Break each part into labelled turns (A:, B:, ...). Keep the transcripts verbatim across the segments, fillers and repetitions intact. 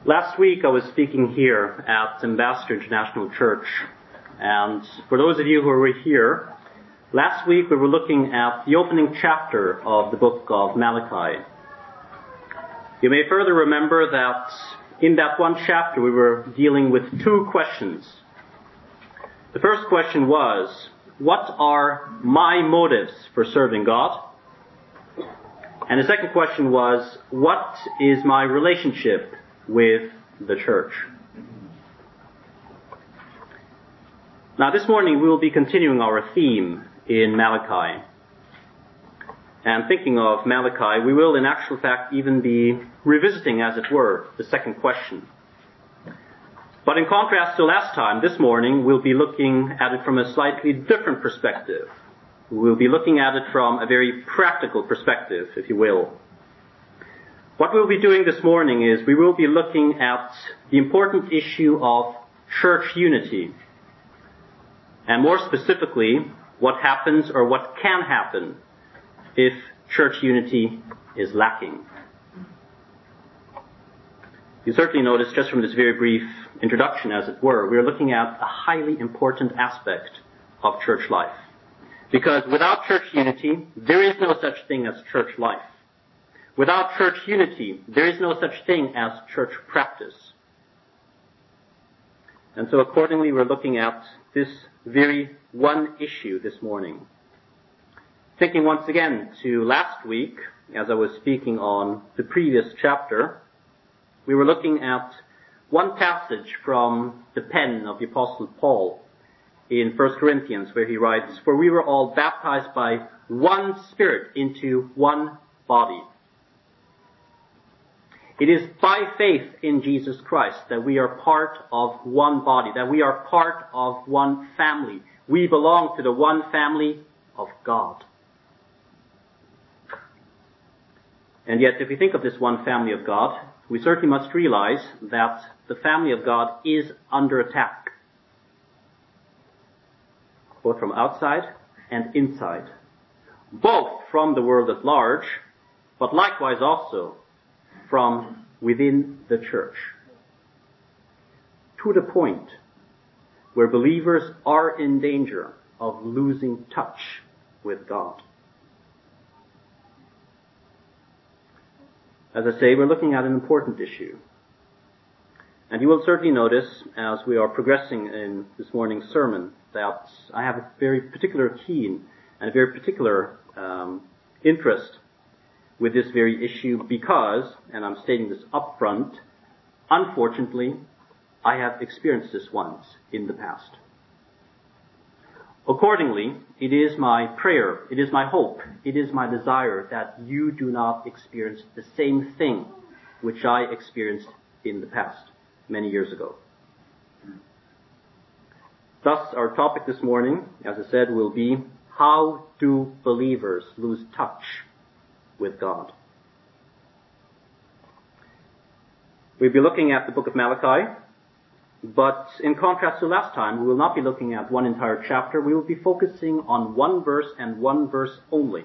A: Last week I was speaking here at Ambassador International Church, and for those of you who were here, last week we were looking at the opening chapter of the book of Malachi. You may further remember that in that one chapter we were dealing with two questions. The first question was, what are my motives for serving God? And the second question was, what is my relationship with the church? Now this morning we will be continuing our theme in Malachi. And thinking of Malachi, we will in actual fact even be revisiting, as it were, the second question. But in contrast to last time, this morning we'll be looking at it from a slightly different perspective. We'll be looking at it from a very practical perspective, if you will. What we'll be doing this morning is we will be looking at the important issue of church unity. And more specifically, what happens or what can happen if church unity is lacking. You certainly notice just from this very brief introduction, as it were, we're looking at a highly important aspect of church life. Because without church unity, there is no such thing as church life. Without church unity, there is no such thing as church practice. And so accordingly, we're looking at this very one issue this morning. Thinking once again to last week, as I was speaking on the previous chapter, we were looking at one passage from the pen of the Apostle Paul in First Corinthians, where he writes, "For we were all baptized by one Spirit into one body." It is by faith in Jesus Christ that we are part of one body, that we are part of one family. We belong to the one family of God. And yet, if we think of this one family of God, we certainly must realize that the family of God is under attack, both from outside and inside, both from the world at large, but likewise also from within the church, to the point where believers are in danger of losing touch with God. As I say, we're looking at an important issue. And you will certainly notice, as we are progressing in this morning's sermon, that I have a very particular keen and a very particular um, interest with this very issue because, and I'm stating this up front, unfortunately, I have experienced this once in the past. Accordingly, it is my prayer, it is my hope, it is my desire that you do not experience the same thing which I experienced in the past, many years ago. Thus, our topic this morning, as I said, will be, how do believers lose touch with God? We'll be looking at the book of Malachi, but in contrast to last time, we will not be looking at one entire chapter. We will be focusing on one verse and one verse only.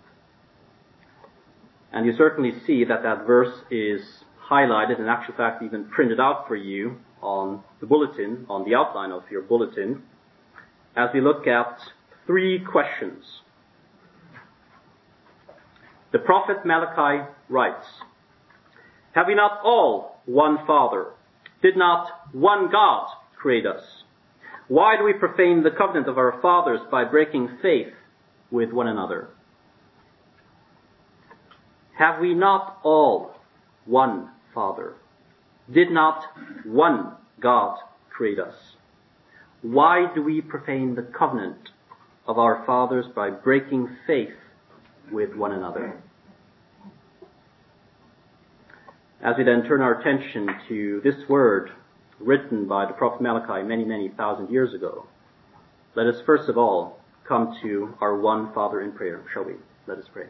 A: And you certainly see that that verse is highlighted, in actual fact even printed out for you on the bulletin, on the outline of your bulletin, as we look at three questions. The prophet Malachi writes, "Have we not all one Father? Did not one God create us? Why do we profane the covenant of our fathers by breaking faith with one another? Have we not all one Father? Did not one God create us? Why do we profane the covenant of our fathers by breaking faith with one another?" As we then turn our attention to this word written by the prophet Malachi many, many thousand years ago, let us first of all come to our one Father in prayer, shall we? Let us pray.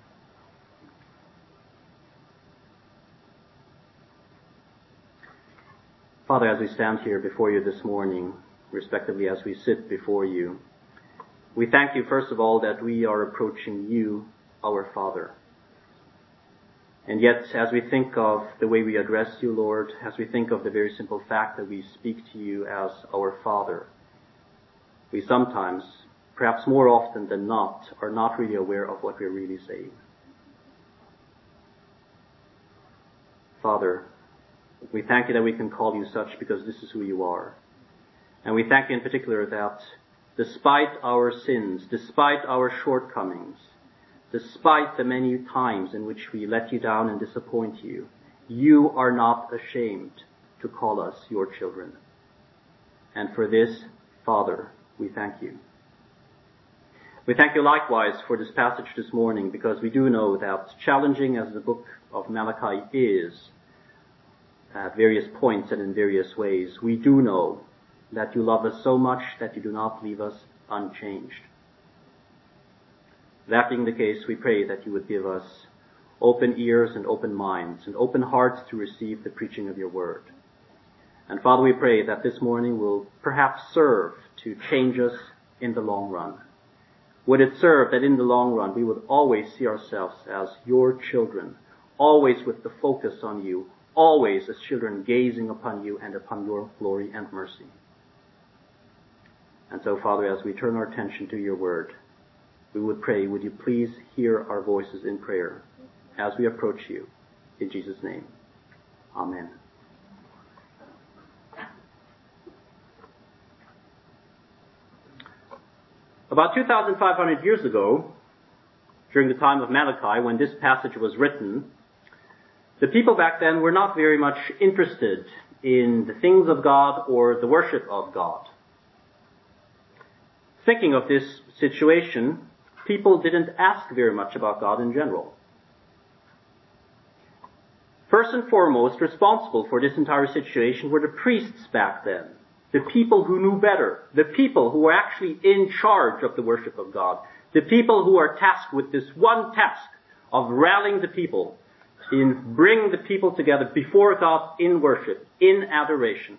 A: Father, as we stand here before you this morning, respectively as we sit before you, we thank you first of all that we are approaching you, our Father. And yet, as we think of the way we address you, Lord, as we think of the very simple fact that we speak to you as our Father, we sometimes, perhaps more often than not, are not really aware of what we're really saying. Father, we thank you that we can call you such because this is who you are. And we thank you in particular that despite our sins, despite our shortcomings, despite the many times in which we let you down and disappoint you, you are not ashamed to call us your children. And for this, Father, we thank you. We thank you likewise for this passage this morning, because we do know that, challenging as the book of Malachi is at various points and in various ways, we do know that you love us so much that you do not leave us unchanged. That being the case, we pray that you would give us open ears and open minds and open hearts to receive the preaching of your word. And Father, we pray that this morning will perhaps serve to change us in the long run. Would it serve that in the long run we would always see ourselves as your children, always with the focus on you, always as children gazing upon you and upon your glory and mercy. And so, Father, as we turn our attention to your word, we would pray, would you please hear our voices in prayer as we approach you. In Jesus' name, amen. About two thousand five hundred years ago, during the time of Malachi, when this passage was written, the people back then were not very much interested in the things of God or the worship of God. Thinking of this situation, people didn't ask very much about God in general. First and foremost, responsible for this entire situation were the priests back then, the people who knew better, the people who were actually in charge of the worship of God, the people who are tasked with this one task of rallying the people, in bringing the people together before God in worship, in adoration.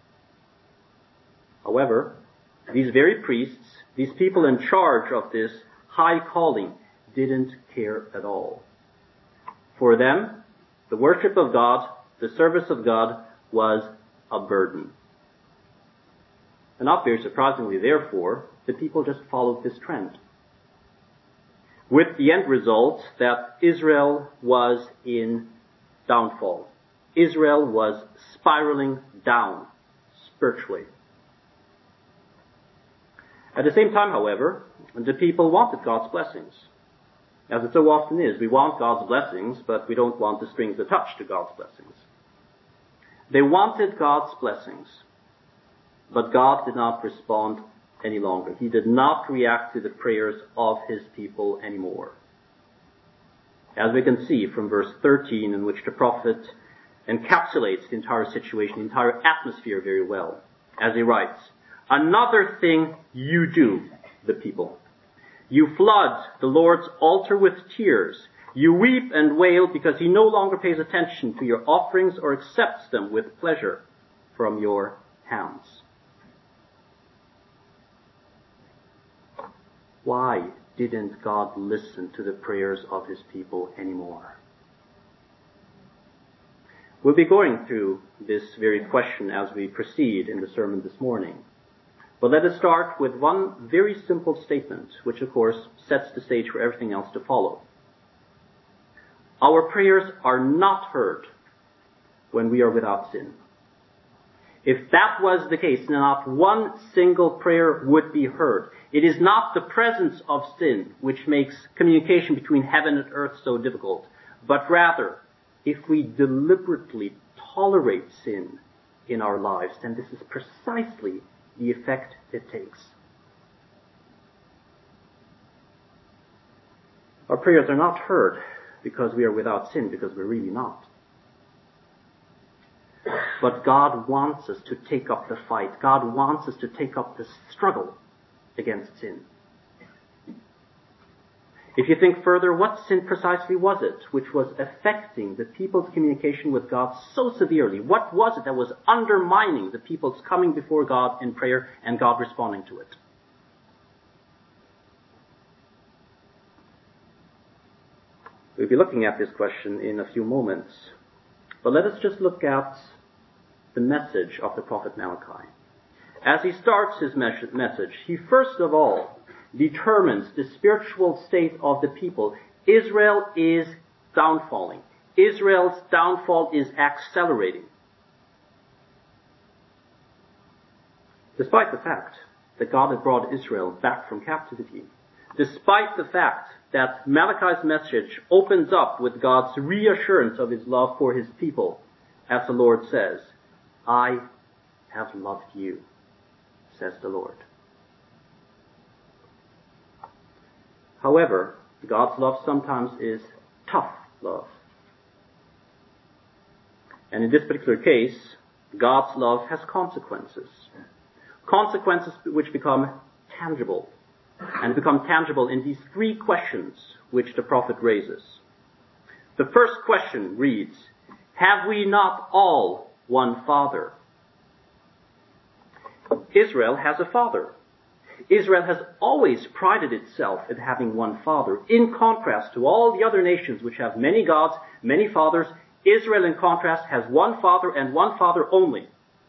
A: However, these very priests, these people in charge of this high calling, didn't care at all. For them, the worship of God, the service of God, was a burden. And not very surprisingly, therefore, the people just followed this trend. With the end result that Israel was in downfall. Israel was spiraling down spiritually. At the same time, however, the people wanted God's blessings. As it so often is, we want God's blessings, but we don't want the strings attached to God's blessings. They wanted God's blessings, but God did not respond any longer. He did not react to the prayers of his people anymore. As we can see from verse thirteen, in which the prophet encapsulates the entire situation, the entire atmosphere very well, as he writes, "Another thing you do, the people. You flood the Lord's altar with tears. You weep and wail because he no longer pays attention to your offerings or accepts them with pleasure from your hands." Why didn't God listen to the prayers of his people anymore? We'll be going through this very question as we proceed in the sermon this morning. But let us start with one very simple statement, which of course sets the stage for everything else to follow. Our prayers are not heard when we are without sin. If that was the case, not one single prayer would be heard. It is not the presence of sin which makes communication between heaven and earth so difficult, but rather, if we deliberately tolerate sin in our lives, then this is precisely the effect it takes. Our prayers are not heard because we are without sin, because we're really not. But God wants us to take up the fight. God wants us to take up the struggle against sin. If you think further, what sin precisely was it which was affecting the people's communication with God so severely? What was it that was undermining the people's coming before God in prayer and God responding to it? We'll be looking at this question in a few moments. But let us just look at the message of the prophet Malachi. As he starts his message, he first of all determines the spiritual state of the people. Israel is downfalling. Israel's downfall is accelerating. Despite the fact that God had brought Israel back from captivity, despite the fact that Malachi's message opens up with God's reassurance of his love for his people, as the Lord says, I have loved you, says the Lord. However, God's love sometimes is tough love. And in this particular case, God's love has consequences. Consequences which become tangible. And become tangible in these three questions which the prophet raises. The first question reads, have we not all one father? Israel has a father. Israel has always prided itself in having one father, in contrast to all the other nations which have many gods, many fathers. Israel, in contrast, has one father and one father only.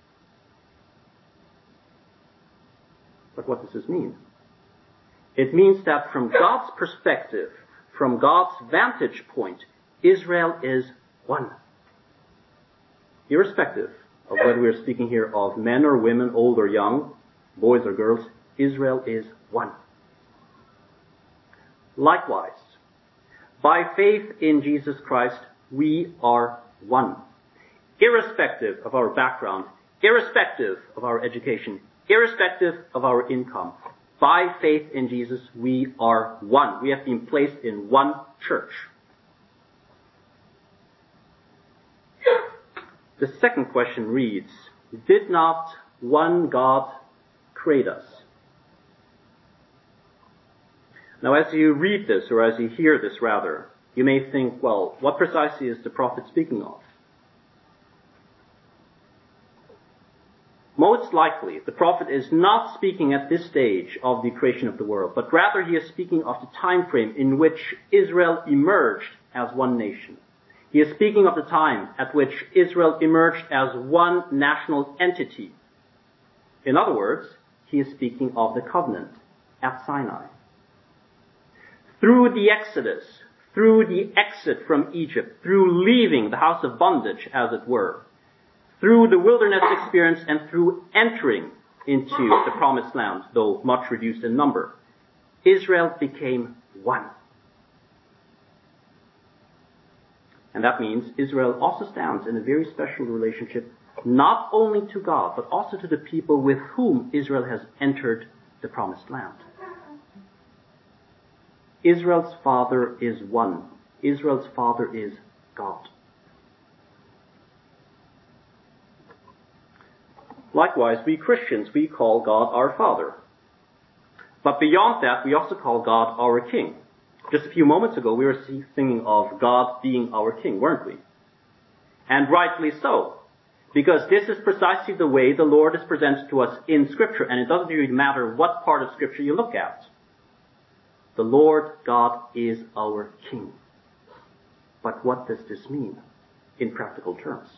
A: But what does this mean? It means that from God's perspective, from God's vantage point, Israel is one. Irrespective of whether we're speaking here of men or women, old or young, boys or girls, Israel is one. Likewise, by faith in Jesus Christ, we are one. Irrespective of our background, irrespective of our education, irrespective of our income, by faith in Jesus, we are one. We have been placed in one church. The second question reads, did not one God create us? Now, as you read this, or as you hear this rather, you may think, well, what precisely is the prophet speaking of? Most likely, the prophet is not speaking at this stage of the creation of the world, but rather he is speaking of the time frame in which Israel emerged as one nation. He is speaking of the time at which Israel emerged as one national entity. In other words, he is speaking of the covenant at Sinai. Through the Exodus, through the exit from Egypt, through leaving the house of bondage, as it were, through the wilderness experience and through entering into the promised land, though much reduced in number, Israel became one. And that means Israel also stands in a very special relationship, not only to God, but also to the people with whom Israel has entered the promised land. Israel's father is one. Israel's father is God. Likewise, we Christians, we call God our Father. But beyond that, we also call God our King. Just a few moments ago, we were singing of God being our King, weren't we? And rightly so, because this is precisely the way the Lord is presented to us in Scripture, and it doesn't really matter what part of Scripture you look at. The Lord God is our King. But what does this mean in practical terms?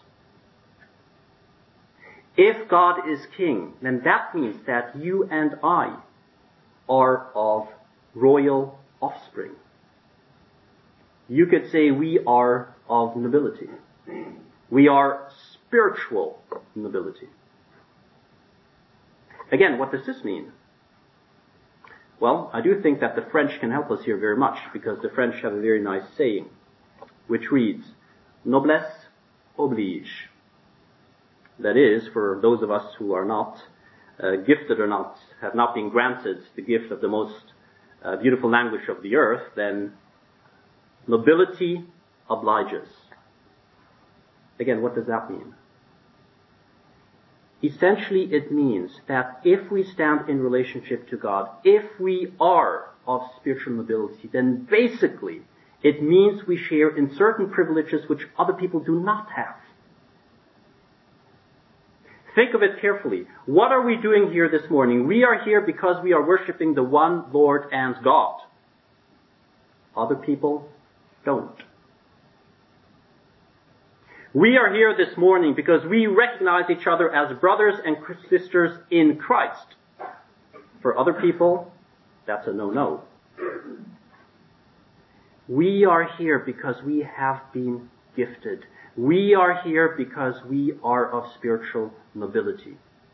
A: If God is King, then that means that you and I are of royal offspring. You could say we are of nobility. We are spiritual nobility. Again, what does this mean? Well, I do think that the French can help us here very much, because the French have a very nice saying, which reads, noblesse oblige. That is, for those of us who are not uh, gifted or not, have not been granted the gift of the most uh, beautiful language of the earth, then nobility obliges. Again, what does that mean? Essentially, it means that if we stand in relationship to God, if we are of spiritual nobility, then basically it means we share in certain privileges which other people do not have. Think of it carefully. What are we doing here this morning? We are here because we are worshiping the one Lord and God. Other people don't. We are here this morning because we recognize each other as brothers and sisters in Christ. For other people, that's a no-no. We are here because we have been gifted. We are here because we are of spiritual nobility.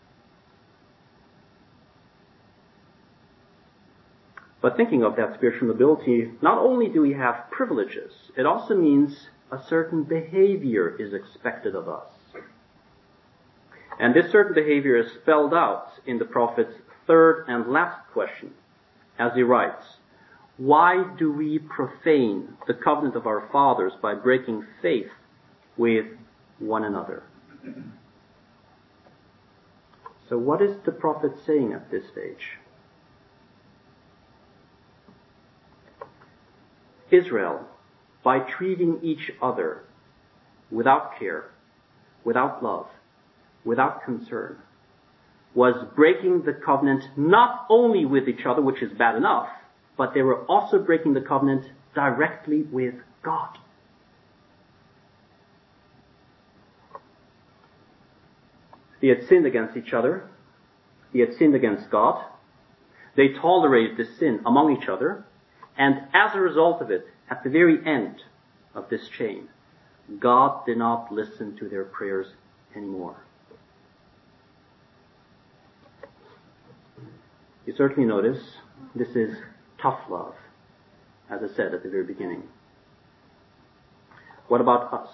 A: But thinking of that spiritual nobility, not only do we have privileges, it also means a certain behavior is expected of us. And this certain behavior is spelled out in the prophet's third and last question, as he writes, "Why do we profane the covenant of our fathers by breaking faith with one another?" So what is the prophet saying at this stage? Israel, by treating each other without care, without love, without concern, was breaking the covenant not only with each other, which is bad enough, but they were also breaking the covenant directly with God. They had sinned against each other. They had sinned against God. They tolerated this sin among each other. And as a result of it, at the very end of this chain, God did not listen to their prayers anymore. You certainly notice this is tough love, as I said at the very beginning. What about us?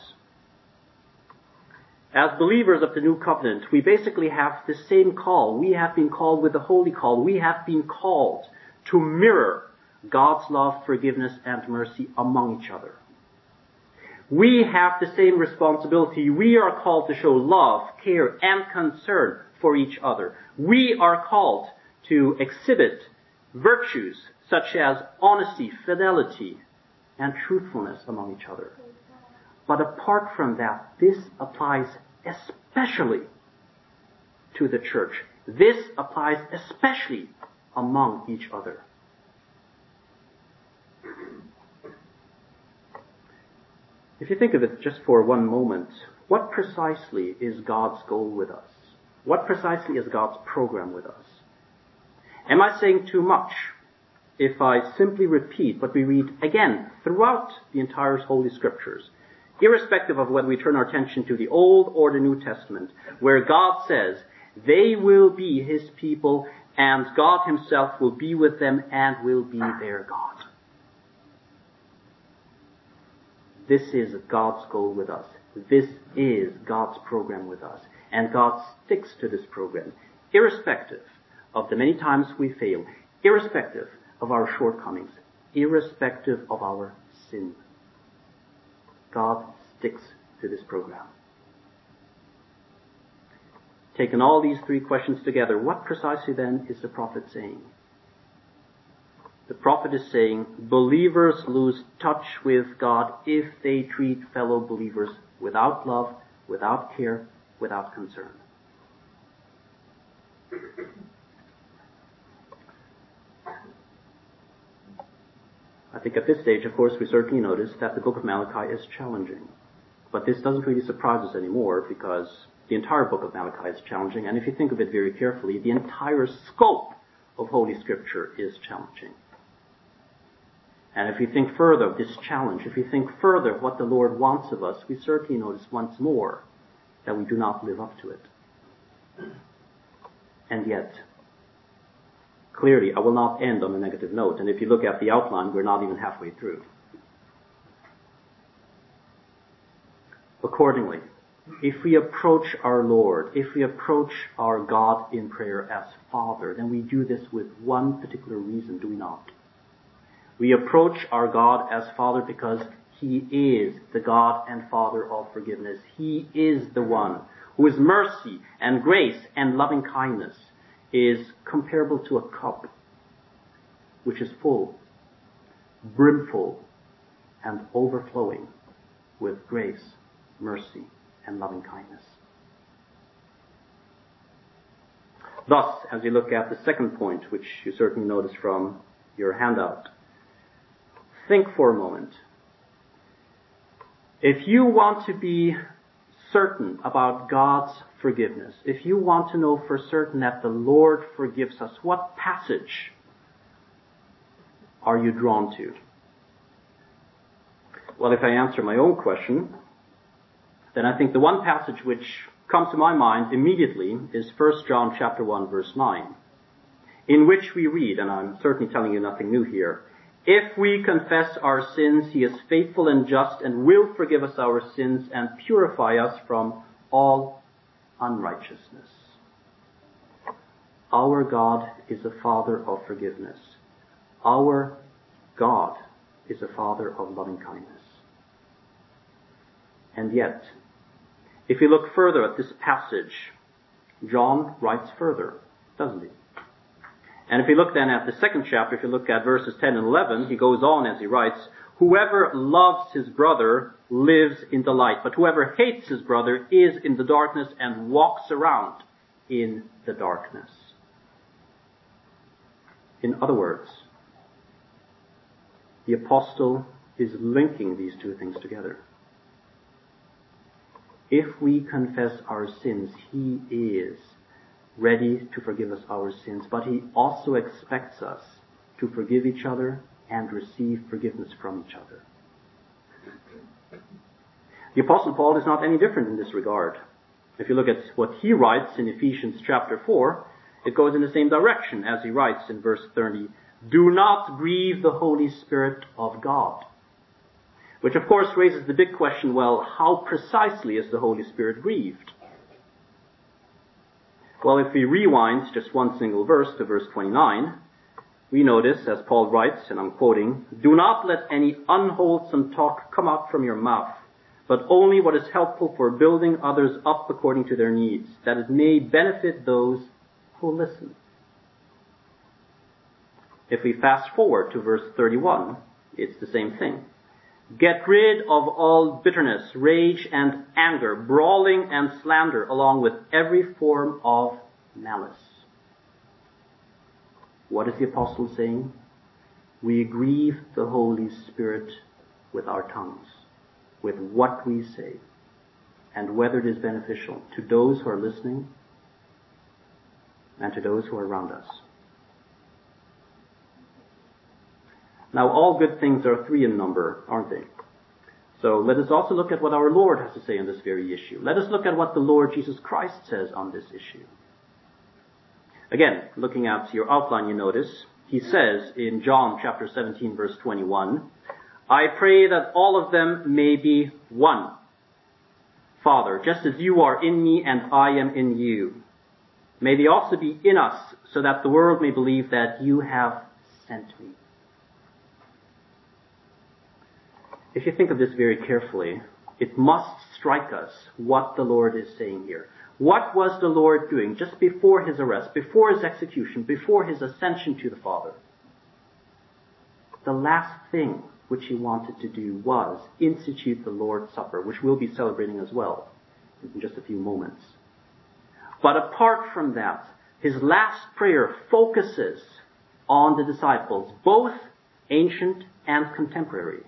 A: As believers of the new covenant, we basically have the same call. We have been called with the holy call. We have been called to mirror God's love, forgiveness, and mercy among each other. We have the same responsibility. We are called to show love, care, and concern for each other. We are called to exhibit virtues such as honesty, fidelity, and truthfulness among each other. But apart from that, this applies especially to the church. This applies especially among each other. If you think of it just for one moment, what precisely is God's goal with us? What precisely is God's program with us? Am I saying too much if I simply repeat what we read again throughout the entire Holy Scriptures, irrespective of whether we turn our attention to the Old or the New Testament, where God says, they will be His people and God Himself will be with them and will be their God. This is God's goal with us. This is God's program with us. And God sticks to this program, irrespective of the many times we fail, irrespective of our shortcomings, irrespective of our sin. God sticks to this program. Taking all these three questions together, what precisely then is the prophet saying? The prophet is saying believers lose touch with God if they treat fellow believers without love, without care, without concern. I think at this stage, of course, we certainly notice that the book of Malachi is challenging. But this doesn't really surprise us anymore because the entire book of Malachi is challenging. And if you think of it very carefully, the entire scope of Holy Scripture is challenging. And if we think further of this challenge, if we think further of what the Lord wants of us, we certainly notice once more that we do not live up to it. And yet, clearly, I will not end on a negative note. And if you look at the outline, we're not even halfway through. Accordingly, if we approach our Lord, if we approach our God in prayer as Father, then we do this with one particular reason, do we not? We approach our God as Father because He is the God and Father of forgiveness. He is the one whose mercy and grace and loving kindness is comparable to a cup which is full, brimful, and overflowing with grace, mercy, and loving kindness. Thus, as you look at the second point, which you certainly notice from your handout, think for a moment If you want to be certain about God's forgiveness, if you want to know for certain that the Lord forgives us, what passage are you drawn to? Well, if I answer my own question, then I think the one passage which comes to my mind immediately is First John chapter one, verse nine, in which we read, and I'm certainly telling you nothing new here, if we confess our sins, he is faithful and just and will forgive us our sins and purify us from all unrighteousness. Our God is a Father of forgiveness. Our God is a Father of loving kindness. And yet, if you look further at this passage, John writes further, doesn't he? And if you look then at the second chapter, if you look at verses ten and eleven, he goes on as he writes, whoever loves his brother lives in the light, but whoever hates his brother is in the darkness and walks around in the darkness. In other words, the apostle is linking these two things together. If we confess our sins, he is ready to forgive us our sins, but he also expects us to forgive each other and receive forgiveness from each other. The Apostle Paul is not any different in this regard. If you look at what he writes in Ephesians chapter four, it goes in the same direction as he writes in verse thirty, do not grieve the Holy Spirit of God. Which of course raises the big question, well, how precisely is the Holy Spirit grieved? Well, if we rewind just one single verse to verse twenty-nine, we notice, as Paul writes, and I'm quoting, do not let any unwholesome talk come out from your mouth, but only what is helpful for building others up according to their needs, that it may benefit those who listen. If we fast forward to verse thirty-one, it's the same thing. Get rid of all bitterness, rage, and anger, brawling and slander, along with every form of malice. What is the apostle saying? We grieve the Holy Spirit with our tongues, with what we say, and whether it is beneficial to those who are listening and to those who are around us. Now, all good things are three in number, aren't they? So let us also look at what our Lord has to say on this very issue. Let us look at what the Lord Jesus Christ says on this issue. Again, looking at your outline, you notice, he says in John chapter seventeen, verse twenty-one, I pray that all of them may be one. Father, just as you are in me and I am in you, may they also be in us, so that the world may believe that you have sent me. If you think of this very carefully, it must strike us what the Lord is saying here. What was the Lord doing just before his arrest, before his execution, before his ascension to the Father? The last thing which he wanted to do was institute the Lord's Supper, which we'll be celebrating as well in just a few moments. But apart from that, his last prayer focuses on the disciples, both ancient and contemporary.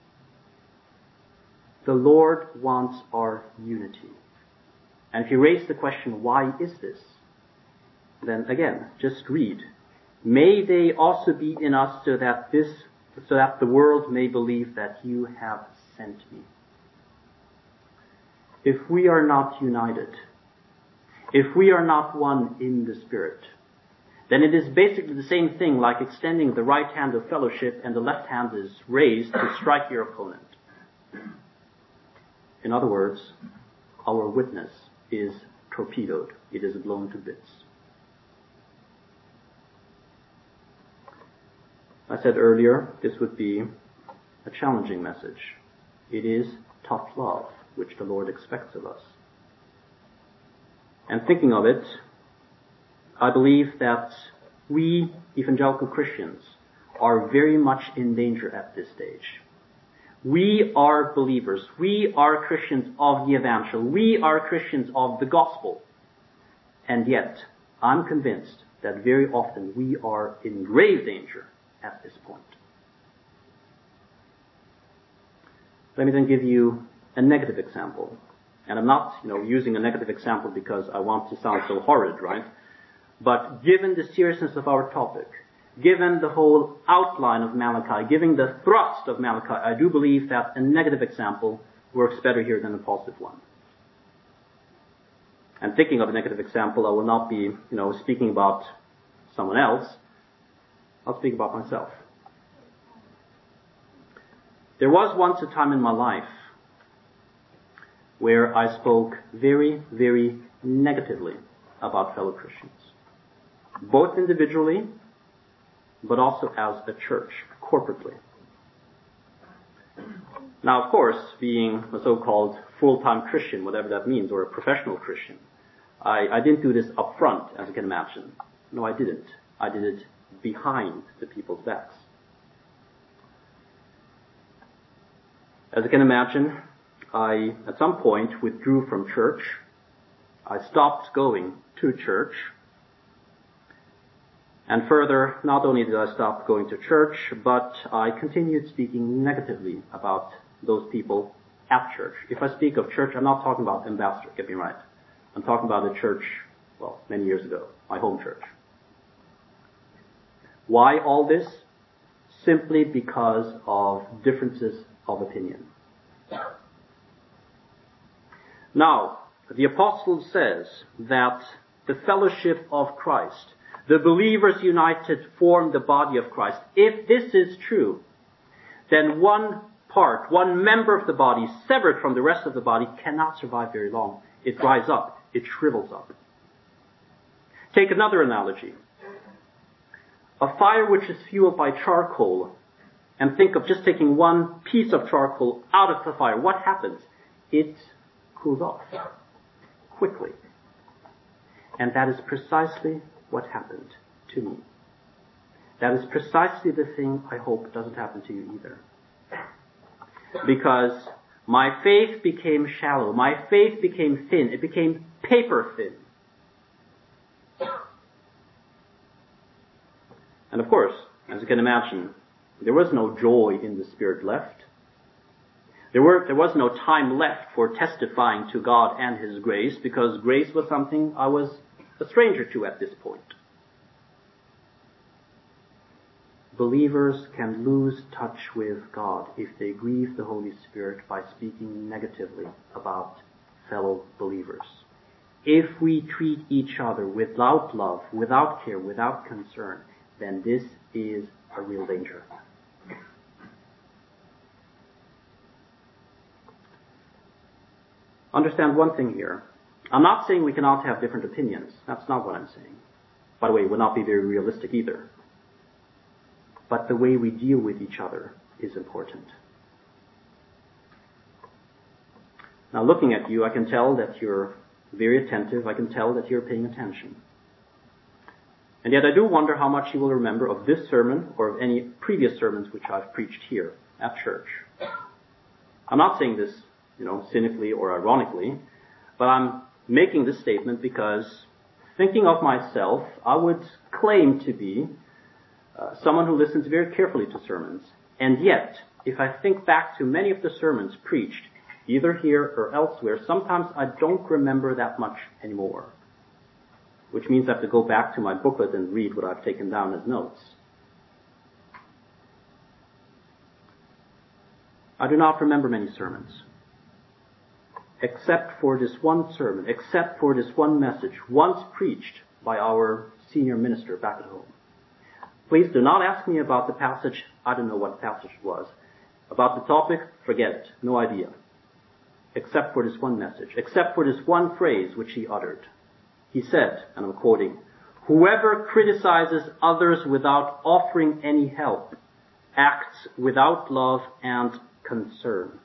A: The Lord wants our unity. And if you raise the question, why is this? Then again, just read. May they also be in us so that this, so that the world may believe that you have sent me. If we are not united, if we are not one in the Spirit, then it is basically the same thing like extending the right hand of fellowship and the left hand is raised to strike your opponent. In other words, our witness is torpedoed. It is blown to bits. I said earlier, this would be a challenging message. It is tough love, which the Lord expects of us. And thinking of it, I believe that we, evangelical Christians, are very much in danger at this stage. We are believers. We are Christians of the Evangel. We are Christians of the Gospel. And yet, I'm convinced that very often we are in grave danger at this point. Let me then give you a negative example. And I'm not, you know, using a negative example because I want to sound so horrid, right? But given the seriousness of our topic, given the whole outline of Malachi, given the thrust of Malachi, I do believe that a negative example works better here than a positive one. And thinking of a negative example, I will not be, you know, speaking about someone else. I'll speak about myself. There was once a time in my life where I spoke very, very negatively about fellow Christians, both individually, but also as a church, corporately. Now, of course, being a so-called full-time Christian, whatever that means, or a professional Christian, I, I didn't do this up front, as you can imagine. No, I didn't. I did it behind the people's backs. As you can imagine, I, at some point, withdrew from church. I stopped going to church. And further, not only did I stop going to church, but I continued speaking negatively about those people at church. If I speak of church, I'm not talking about Ambassador, get me right. I'm talking about a church, well, many years ago, my home church. Why all this? Simply because of differences of opinion. Now, the apostle says that the fellowship of Christ, the believers united, form the body of Christ. If this is true, then one part, one member of the body, severed from the rest of the body, cannot survive very long. It dries up. It shrivels up. Take another analogy. A fire which is fueled by charcoal, and think of just taking one piece of charcoal out of the fire. What happens? It cools off quickly. And that is precisely what happened to me. That is precisely the thing I hope doesn't happen to you either. Because my faith became shallow. My faith became thin. It became paper thin. And of course, as you can imagine, there was no joy in the Spirit left. There were, there was no time left for testifying to God and His grace, because grace was something I was a stranger to at this point. Believers can lose touch with God if they grieve the Holy Spirit by speaking negatively about fellow believers. If we treat each other without love, without care, without concern, then this is a real danger. Understand one thing here. I'm not saying we cannot have different opinions. That's not what I'm saying. By the way, it would not be very realistic either. But the way we deal with each other is important. Now, looking at you, I can tell that you're very attentive. I can tell that you're paying attention. And yet I do wonder how much you will remember of this sermon or of any previous sermons which I've preached here at church. I'm not saying this, you know, cynically or ironically, but I'm making this statement because, thinking of myself, I would claim to be uh, someone who listens very carefully to sermons. And yet, if I think back to many of the sermons preached, either here or elsewhere, sometimes I don't remember that much anymore. Which means I have to go back to my booklet and read what I've taken down as notes. I do not remember many sermons. Except for this one sermon, except for this one message, once preached by our senior minister back at home. Please do not ask me about the passage. I don't know what passage it was. About the topic, forget it. No idea. Except for this one message. Except for this one phrase which he uttered. He said, and I'm quoting, "Whoever criticizes others without offering any help acts without love and concern."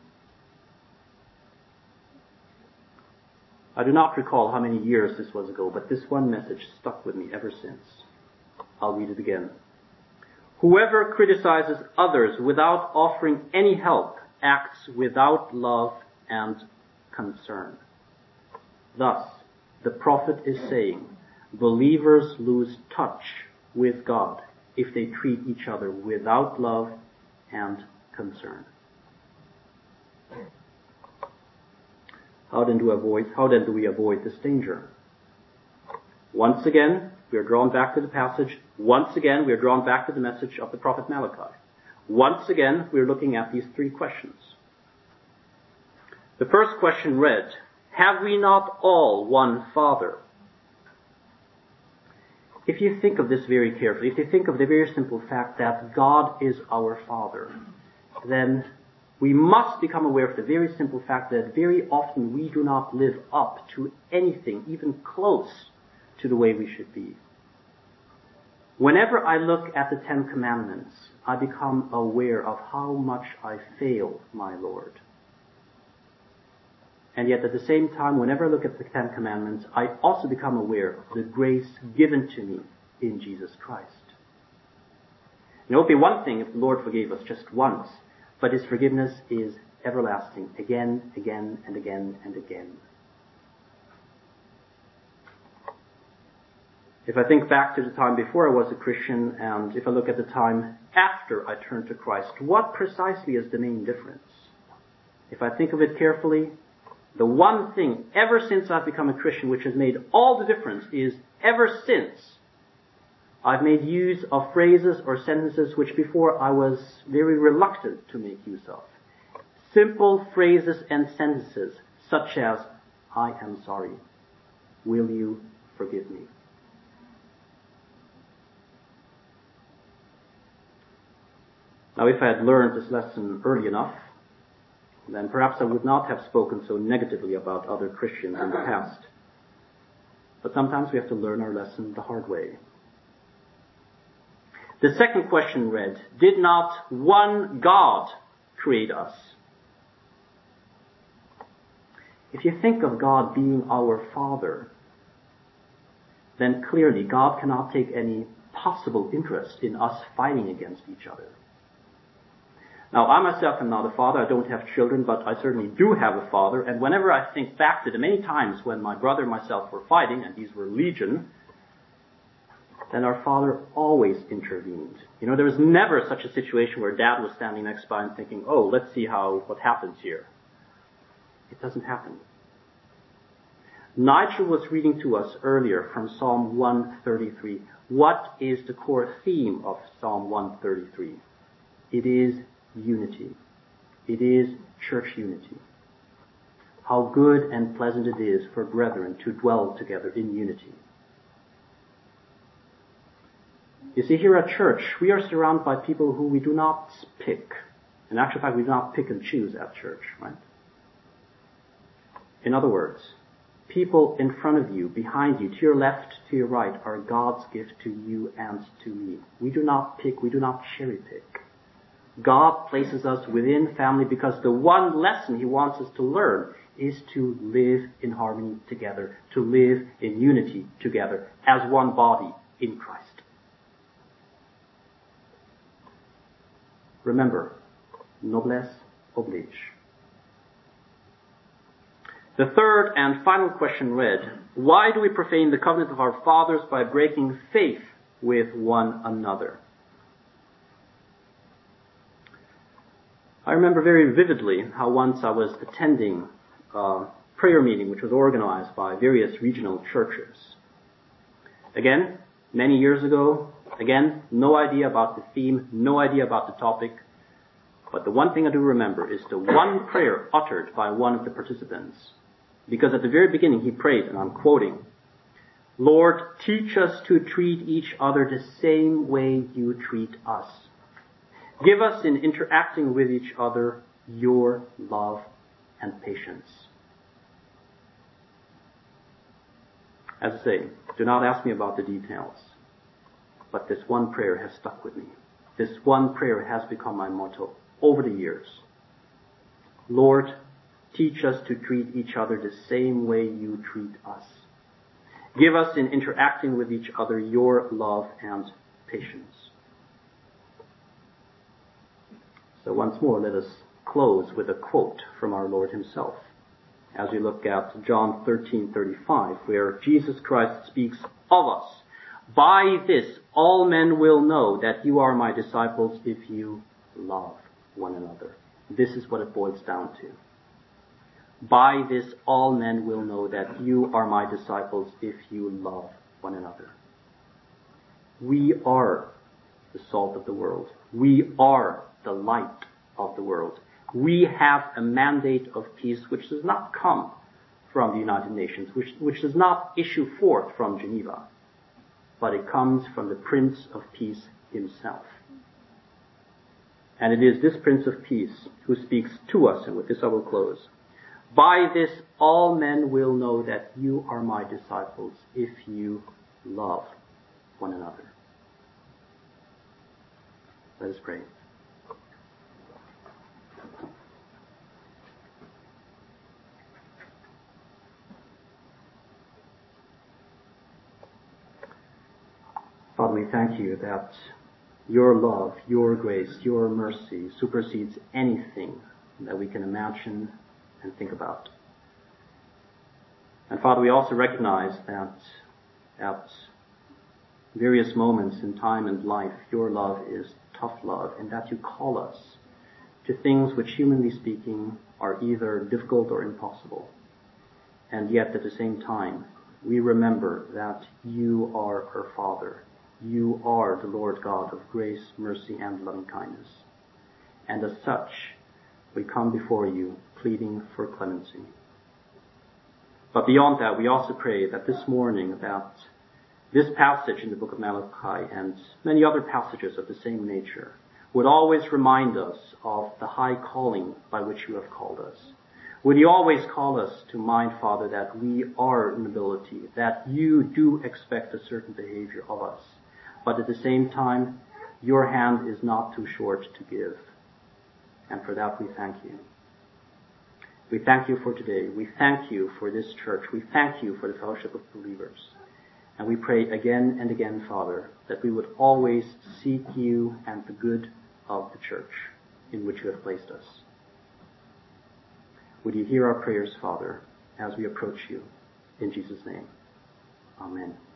A: I do not recall how many years this was ago, but this one message stuck with me ever since. I'll read it again. "Whoever criticizes others without offering any help acts without love and concern." Thus, the prophet is saying, believers lose touch with God if they treat each other without love and concern. How then do we avoid, how then do we avoid this danger? Once again, we are drawn back to the passage. Once again, we are drawn back to the message of the prophet Malachi. Once again, we are looking at these three questions. The first question read, have we not all one Father? If you think of this very carefully, if you think of the very simple fact that God is our Father, then we must become aware of the very simple fact that very often we do not live up to anything even close to the way we should be. Whenever I look at the Ten Commandments, I become aware of how much I fail my Lord. And yet at the same time, whenever I look at the Ten Commandments, I also become aware of the grace given to me in Jesus Christ. And it would be one thing if the Lord forgave us just once, but His forgiveness is everlasting, again, again, and again, and again. If I think back to the time before I was a Christian, and if I look at the time after I turned to Christ, what precisely is the main difference? If I think of it carefully, the one thing ever since I've become a Christian which has made all the difference is ever since I've made use of phrases or sentences which before I was very reluctant to make use of. Simple phrases and sentences such as, I am sorry. Will you forgive me? Now, if I had learned this lesson early enough, then perhaps I would not have spoken so negatively about other Christians in the past. But sometimes we have to learn our lesson the hard way. The second question read, did not one God create us? If you think of God being our Father, then clearly God cannot take any possible interest in us fighting against each other. Now, I myself am not a father. I don't have children, but I certainly do have a father. And whenever I think back to the many times when my brother and myself were fighting, and these were legion, then our father always intervened. You know, there was never such a situation where dad was standing next by and thinking, oh, let's see how, what happens here. It doesn't happen. Nigel was reading to us earlier from Psalm one thirty-three. What is the core theme of Psalm one thirty-three? It is unity. It is church unity. How good and pleasant it is for brethren to dwell together in unity. You see, here at church, we are surrounded by people who we do not pick. In actual fact, we do not pick and choose at church, right? In other words, people in front of you, behind you, to your left, to your right, are God's gift to you and to me. We do not pick, we do not cherry pick. God places us within family because the one lesson He wants us to learn is to live in harmony together, to live in unity together as one body in Christ. Remember, noblesse oblige. The third and final question read, why do we profane the covenant of our fathers by breaking faith with one another? I remember very vividly how once I was attending a prayer meeting which was organized by various regional churches. Again, many years ago, again, no idea about the theme, no idea about the topic, but the one thing I do remember is the one prayer uttered by one of the participants. Because at the very beginning he prayed, and I'm quoting, Lord, teach us to treat each other the same way you treat us. Give us in interacting with each other your love and patience. As I say, do not ask me about the details, but this one prayer has stuck with me. This one prayer has become my motto over the years. Lord, teach us to treat each other the same way you treat us. Give us in interacting with each other your love and patience. So once more, let us close with a quote from our Lord Himself, as we look at John thirteen thirty-five, where Jesus Christ speaks of us. By this all men will know that you are my disciples if you love one another. This is what it boils down to. By this all men will know that you are my disciples if you love one another. We are the salt of the world. We are the light of the world. We have a mandate of peace which does not come from the United Nations, which, which does not issue forth from Geneva, but it comes from the Prince of Peace himself. And it is this Prince of Peace who speaks to us, and with this I will close. By this all men will know that you are my disciples if you love one another. Let us pray. Father, we thank you that your love, your grace, your mercy supersedes anything that we can imagine and think about. And Father, we also recognize that at various moments in time and life, your love is tough love, and that you call us to things which, humanly speaking, are either difficult or impossible. And yet, at the same time, we remember that you are our Father. You are the Lord God of grace, mercy, and loving kindness. And as such, we come before you pleading for clemency. But beyond that, we also pray that this morning, that this passage in the book of Malachi and many other passages of the same nature would always remind us of the high calling by which you have called us. Would you always call us to mind, Father, that we are nobility, that you do expect a certain behavior of us, but at the same time, your hand is not too short to give. And for that we thank you. We thank you for today. We thank you for this church. We thank you for the fellowship of believers. And we pray again and again, Father, that we would always seek you and the good of the church in which you have placed us. Would you hear our prayers, Father, as we approach you? In Jesus' name, amen.